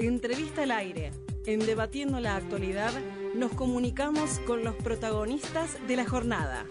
Entrevista al aire. En Debatiendo la Actualidad nos comunicamos con los protagonistas de la jornada.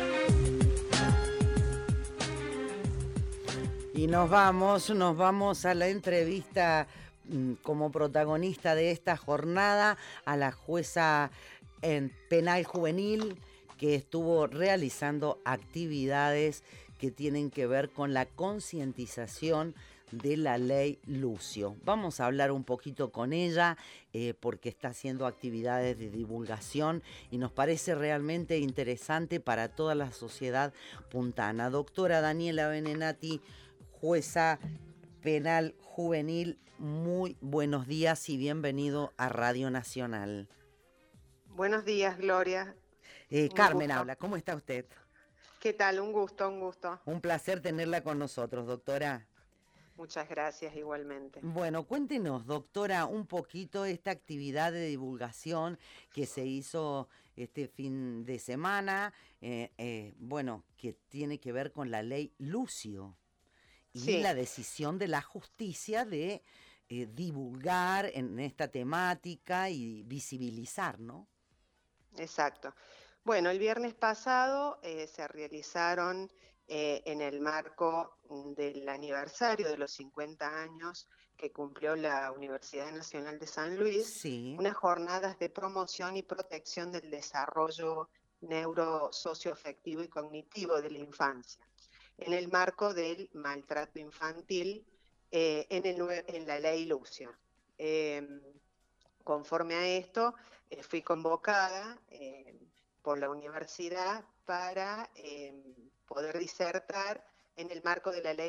Y nos vamos a la entrevista como protagonista de esta jornada a la jueza en penal juvenil que estuvo realizando actividades que tienen que ver con la concientización de la ley Lucio. Vamos a hablar un poquito con ella porque está haciendo actividades de divulgación y nos parece realmente interesante para toda la sociedad puntana. Doctora Daniela Benenati, jueza penal juvenil, muy buenos días y bienvenido a Radio Nacional. Buenos días, Gloria. Carmen habla, ¿cómo está usted? ¿Qué tal? Un gusto, un gusto. Un placer tenerla con nosotros, doctora. Muchas gracias, igualmente. Bueno, cuéntenos, doctora, un poquito esta actividad de divulgación que se hizo este fin de semana, que tiene que ver con la ley Lucio y Sí. la decisión de la justicia de divulgar en esta temática y visibilizar, ¿no? Exacto. Bueno, el viernes pasado se realizaron en el marco del aniversario de los 50 años que cumplió la Universidad Nacional de San Luis, Sí. unas jornadas de promoción y protección del desarrollo neurosocioafectivo y cognitivo de la infancia, en el marco del maltrato infantil en la ley Lucio. Conforme a esto, fui convocada por la universidad para poder disertar en el marco de la ley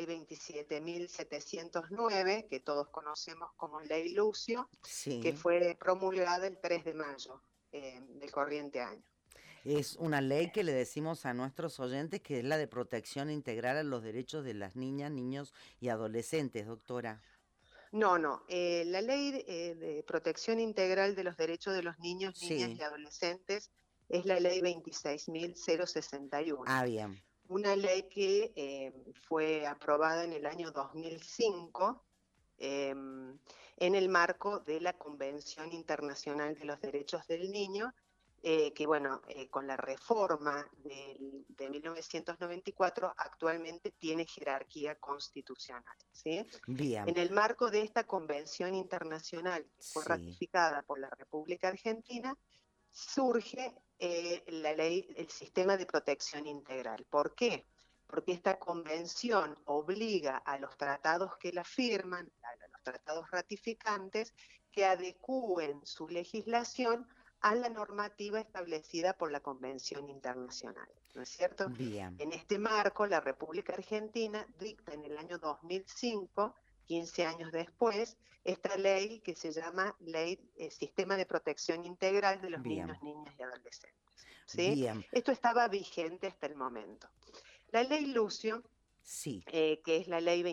27.709, que todos conocemos como ley Lucio, Sí. que fue promulgada el 3 de mayo del corriente año. Es una ley que le decimos a nuestros oyentes que es la de protección integral a los derechos de las niñas, niños y adolescentes, doctora. No, la ley de protección integral de los derechos de los niños, niñas Sí. y adolescentes es la ley 26.061. Ah, bien. Una ley que fue aprobada en el año 2005 en el marco de la Convención Internacional de los Derechos del Niño, con la reforma de 1994 actualmente tiene jerarquía constitucional, ¿sí? Bien. En el marco de esta Convención Internacional que fue Sí. ratificada por la República Argentina, surge la ley, el sistema de protección integral. ¿Por qué? Porque esta convención obliga a los tratados que la firman, a los tratados ratificantes, que adecúen su legislación a la normativa establecida por la Convención Internacional, ¿no es cierto? Bien. En este marco, la República Argentina dicta en el año 2005, 15 años después, esta ley que se llama Ley Sistema de Protección Integral de los Bien. Niños, Niñas y Adolescentes, ¿sí? Bien. Esto estaba vigente hasta el momento. La ley Lucio, Sí. que es la ley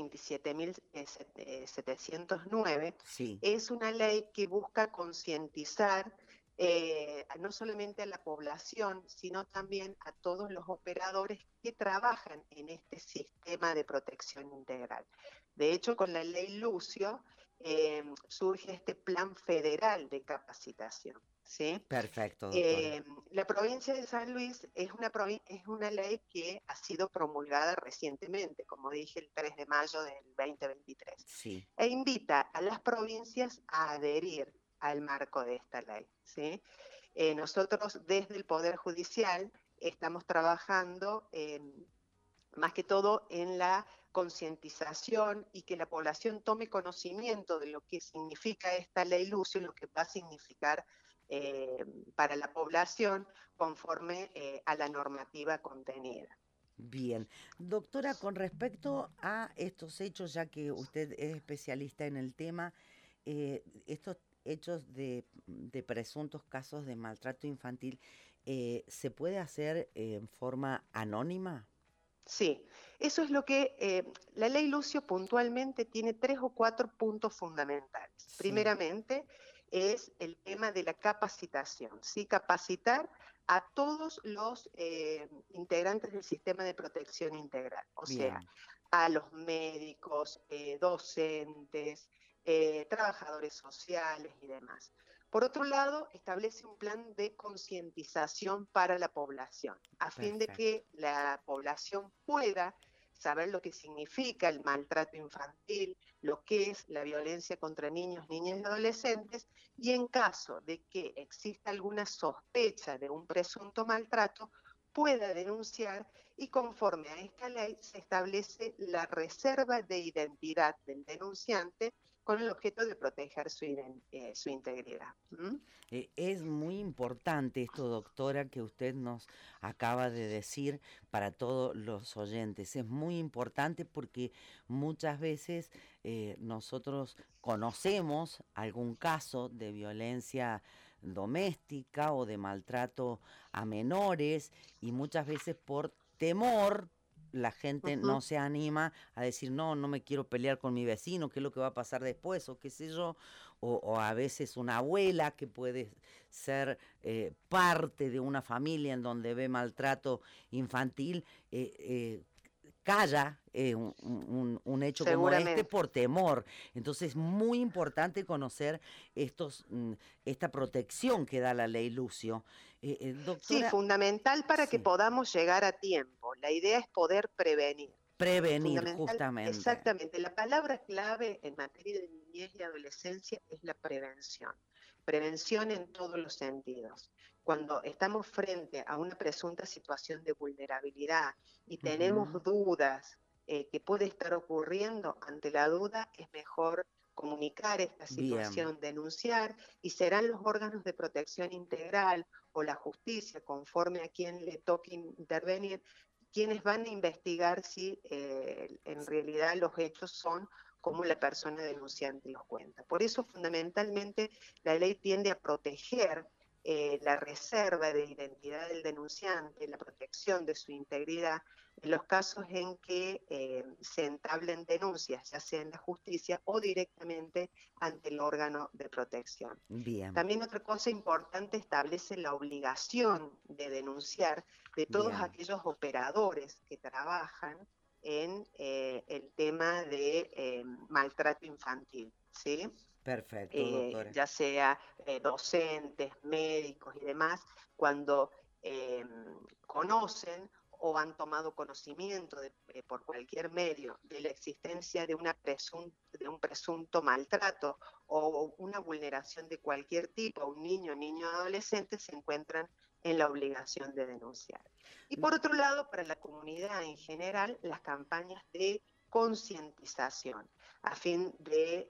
27.709, Sí. es una ley que busca concientizar no solamente a la población, sino también a todos los operadores que trabajan en este sistema de protección integral. De hecho, con la ley Lucio surge este plan federal de capacitación, ¿sí? Perfecto, doctora. La provincia de San Luis es una ley que ha sido promulgada recientemente, como dije, el 3 de mayo del 2023, Sí. e invita a las provincias a adherir al marco de esta ley, ¿sí? Nosotros desde el Poder Judicial estamos trabajando más que todo en la concientización y que la población tome conocimiento de lo que significa esta ley Lucio, lo que va a significar para la población conforme a la normativa contenida. Bien. Doctora, con respecto a estos hechos, ya que usted es especialista en el tema, estos hechos de presuntos casos de maltrato infantil, ¿se puede hacer en forma anónima? Sí, eso es lo que la ley Lucio puntualmente tiene 3 o 4 puntos fundamentales. Sí. Primeramente es el tema de la capacitación, ¿sí? Capacitar a todos los integrantes del sistema de protección integral, o Bien. sea, a los médicos, docentes, trabajadores sociales y demás. Por otro lado, establece un plan de concientización para la población, a fin de Perfecto. que la población pueda saber lo que significa el maltrato infantil, lo que es la violencia contra niños, niñas y adolescentes, y en caso de que exista alguna sospecha de un presunto maltrato, pueda denunciar, y conforme a esta ley se establece la reserva de identidad del denunciante con el objeto de proteger su integridad. ¿Mm? Es muy importante esto, doctora, que usted nos acaba de decir para todos los oyentes. Es muy importante porque muchas veces nosotros conocemos algún caso de violencia doméstica o de maltrato a menores y muchas veces por temor la gente no Ujú. se anima a decir, no, no me quiero pelear con mi vecino, qué es lo que va a pasar después o qué sé yo, o a veces una abuela que puede ser parte de una familia en donde ve maltrato infantil, calla un hecho como este Seguramente. por temor. Entonces es muy importante conocer esta protección que da la ley Lucio. Sí, Doctora, fundamental para que sí, podamos llegar a tiempo. La idea es poder prevenir. prevenir Fundamental, justamente. exactamente. La palabra clave en materia de niñez y adolescencia es la prevención. Prevención en todos los sentidos. Cuando estamos frente a una presunta situación de vulnerabilidad y tenemos Ujú. dudas que puede estar ocurriendo, ante la duda es mejor comunicar esta Bien, situación, denunciar, y serán los órganos de protección integral o la justicia, conforme a quien le toque intervenir, quienes van a investigar si en realidad los hechos son como la persona denunciante los cuenta. Por eso, fundamentalmente, la ley tiende a proteger la reserva de identidad del denunciante, la protección de su integridad, en los casos en que se entablen denuncias, ya sea en la justicia o directamente ante el órgano de protección. bien, También otra cosa importante, establece la obligación de denunciar de todos bien. aquellos operadores que trabajan en el tema de maltrato infantil, ¿sí? Perfecto, doctora. Ya sea docentes, médicos y demás, cuando eh, conocen o han tomado conocimiento por cualquier medio de la existencia de de un presunto maltrato o una vulneración de cualquier tipo a un niño, niño o adolescente, se encuentran en la obligación de denunciar. Y por otro lado, para la comunidad en general, las campañas de concientización a fin de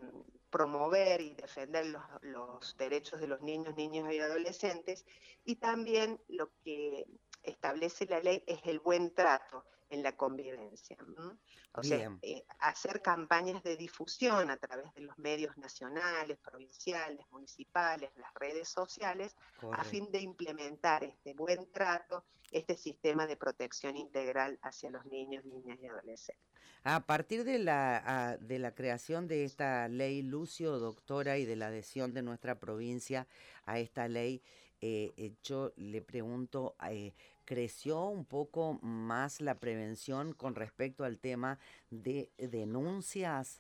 promover y defender los derechos de los niños, niñas y adolescentes, y también lo que establece la ley es el buen trato en la convivencia. ¿M? O sea, Bien, hacer campañas de difusión a través de los medios nacionales, provinciales, municipales, las redes sociales, a fin correcto. de implementar este buen trato, este sistema de protección integral hacia los niños, niñas y adolescentes. A partir de la creación de esta ley Lucio, doctora, y de la adhesión de nuestra provincia a esta ley, yo le pregunto, ¿creció un poco más la prevención con respecto al tema de denuncias?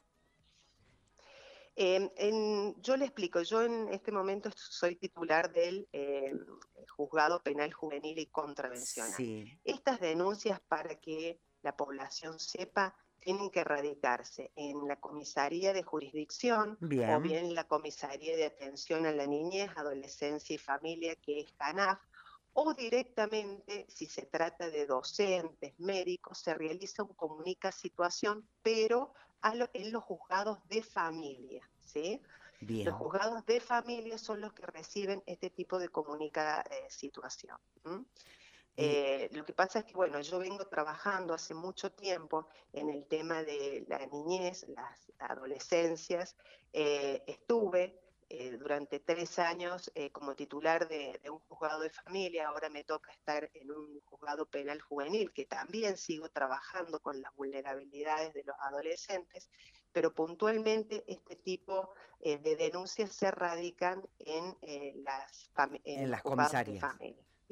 Yo le explico, yo en este momento soy titular del Juzgado Penal Juvenil y Contravencional. Sí, Estas denuncias, para que la población sepa, tienen que radicarse en la comisaría de jurisdicción o bien, bien en la comisaría de atención a la niñez, adolescencia y familia, que es CANAF, o directamente, si se trata de docentes, médicos, se realiza un comunica situación, pero en los juzgados de familia, ¿sí? Los bien, juzgados de familia son los que reciben este tipo de comunica situación. ¿M? eh, Lo que pasa es que, bueno, yo vengo trabajando hace mucho tiempo en el tema de la niñez, las adolescencias. Estuve durante 3 años como titular de un juzgado de familia. Ahora me toca estar en un juzgado penal juvenil, que también sigo trabajando con las vulnerabilidades de los adolescentes, pero puntualmente este tipo de denuncias se radican en en los las juzgados de comisarías. familia.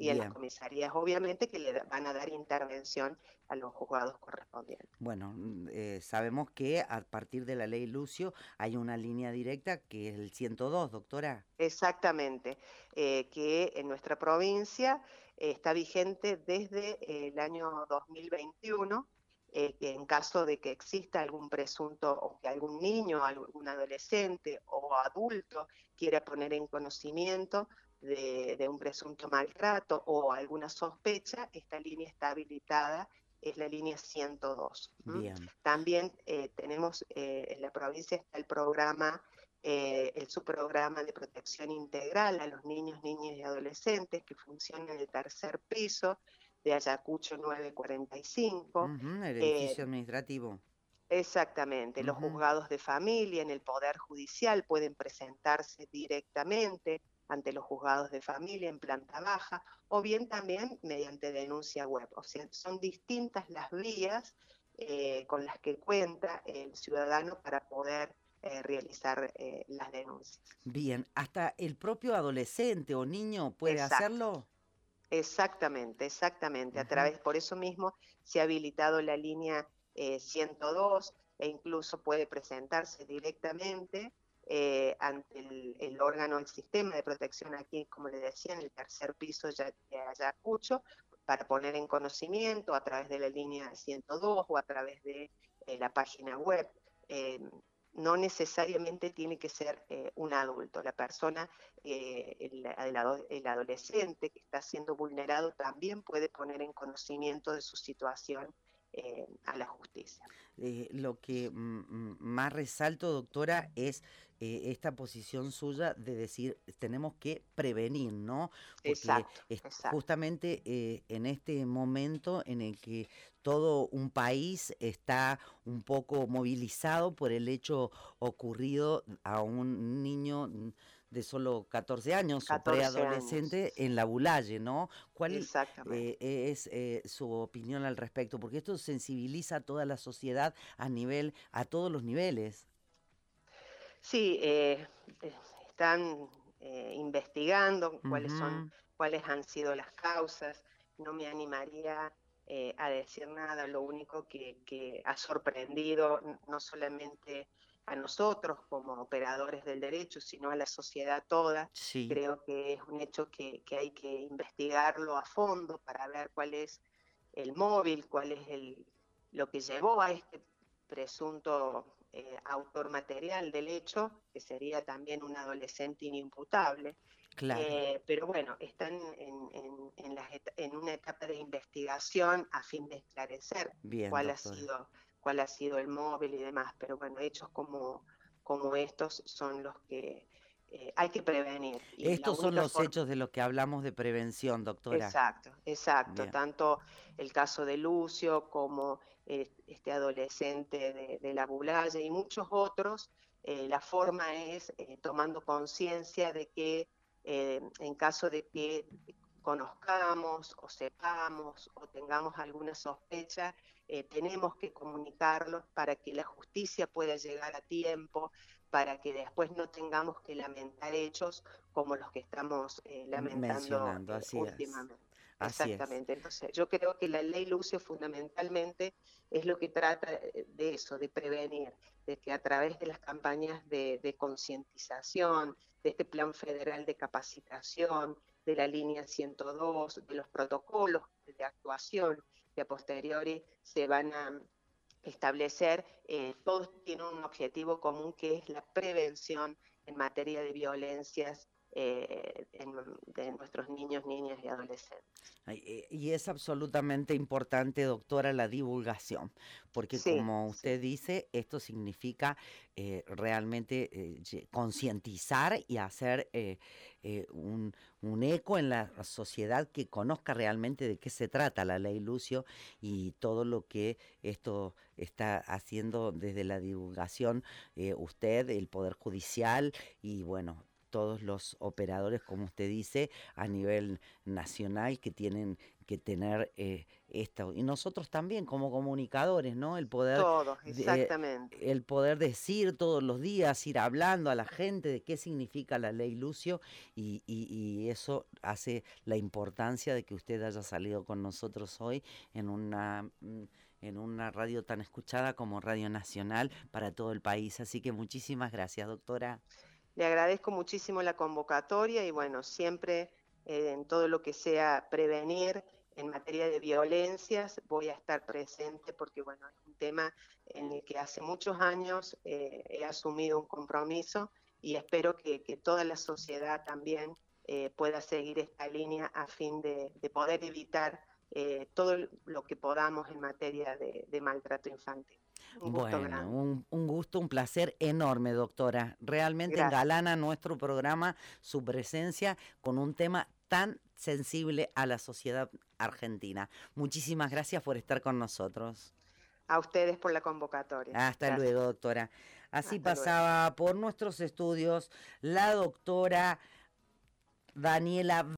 y en las Bien. comisarías obviamente que van a dar intervención a los juzgados correspondientes. Bueno, sabemos que a partir de la ley Lucio hay una línea directa que es el 102, doctora. Exactamente, que en nuestra provincia está vigente desde el año 2021, que en caso de que exista algún presunto o que algún niño, algún adolescente o adulto quiera poner en conocimiento de un presunto maltrato o alguna sospecha, esta línea está habilitada, es la línea 102. Bien. También tenemos en la provincia está el programa el subprograma de protección integral a los niños, niñas y adolescentes que funciona en el tercer piso de Ayacucho 945. El Eh, edificio administrativo. Exactamente, los Ujú. juzgados de familia en el Poder Judicial pueden presentarse directamente ante los juzgados de familia en planta baja o bien también mediante denuncia web. O sea, son distintas las vías con las que cuenta el ciudadano para poder realizar las denuncias. Bien, hasta el propio adolescente o niño puede Exacto. hacerlo. Exactamente, exactamente. Ujú. Por eso mismo se ha habilitado la línea 102 e incluso puede presentarse directamente ante el órgano del sistema de protección aquí, como le decía, en el tercer piso de Ayacucho, para poner en conocimiento a través de la línea 102 o a través de la página web. Eh, no necesariamente tiene que ser un adulto, la persona el adolescente que está siendo vulnerado también puede poner en conocimiento de su situación a la justicia. Lo que más resalto, doctora, es esta posición suya de decir tenemos que prevenir, ¿no? Porque Exacto, es exacto. justamente en este momento en el que todo un país está un poco movilizado por el hecho ocurrido a un niño de solo 14 años o 14 años, preadolescente en la Bulalle, ¿no? ¿Cuál exactamente. es su opinión al respecto? Porque esto sensibiliza a toda la sociedad a todos los niveles. Sí, están investigando Ujú. cuáles han sido las causas. No me animaría a decir nada. Lo único que ha sorprendido no solamente a nosotros como operadores del derecho, sino a la sociedad toda. Sí, Creo que es un hecho que hay que investigarlo a fondo para ver cuál es el móvil, lo que llevó a este presunto autor material del hecho, que sería también un adolescente inimputable. claro. Pero bueno, están en una etapa de investigación a fin de esclarecer Bien, cuál ha doctora. sido, cuál ha sido el móvil y demás. Pero bueno, hechos como estos son los que hay que prevenir. Y la Estos son única los forma. hechos de los que hablamos de prevención, doctora. Exacto, exacto. Bien. Tanto el caso de Lucio como este adolescente de la Bulaye y muchos otros, la forma es tomando conciencia de que en caso de que conozcamos o sepamos o tengamos alguna sospecha, tenemos que comunicarlo para que la justicia pueda llegar a tiempo, para que después no tengamos que lamentar hechos como los que estamos lamentando Mencionando, así es. últimamente. Así es. Exactamente. Entonces, yo creo que la ley Lucio fundamentalmente es lo que trata de eso, de prevenir, de que a través de las campañas de concientización, de este plan federal de capacitación, de la línea 102, de los protocolos de actuación que a posteriori se van a establecer, todos tienen un objetivo común que es la prevención en materia de violencias de nuestros niños, niñas y adolescentes. Ay, y es absolutamente importante, doctora, la divulgación, porque Sí, como sí, usted dice, esto significa realmente concientizar y hacer un eco en la sociedad que conozca realmente de qué se trata la ley Lucio y todo lo que esto está haciendo desde la divulgación, usted, el Poder Judicial y bueno, todos los operadores, como usted dice, a nivel nacional que tienen que tener esto. Y nosotros también como comunicadores, ¿no? Todos, exactamente. El poder decir todos los días, ir hablando a la gente de qué significa la ley Lucio, y eso hace la importancia de que usted haya salido con nosotros hoy en una radio tan escuchada como Radio Nacional para todo el país. Así que muchísimas gracias, doctora. Le agradezco muchísimo la convocatoria y bueno, siempre en todo lo que sea prevenir en materia de violencias voy a estar presente porque bueno, es un tema en el que hace muchos años he asumido un compromiso y espero que toda la sociedad también pueda seguir esta línea a fin de poder evitar todo lo que podamos en materia de maltrato infantil. Un gusto grande. Un gusto, un placer enorme, doctora. Realmente Gracias. engalana nuestro programa su presencia con un tema tan sensible a la sociedad argentina. Muchísimas gracias por estar con nosotros. A ustedes por la convocatoria. Hasta Gracias. luego, doctora. Así Hasta pasaba por nuestros estudios la doctora Daniela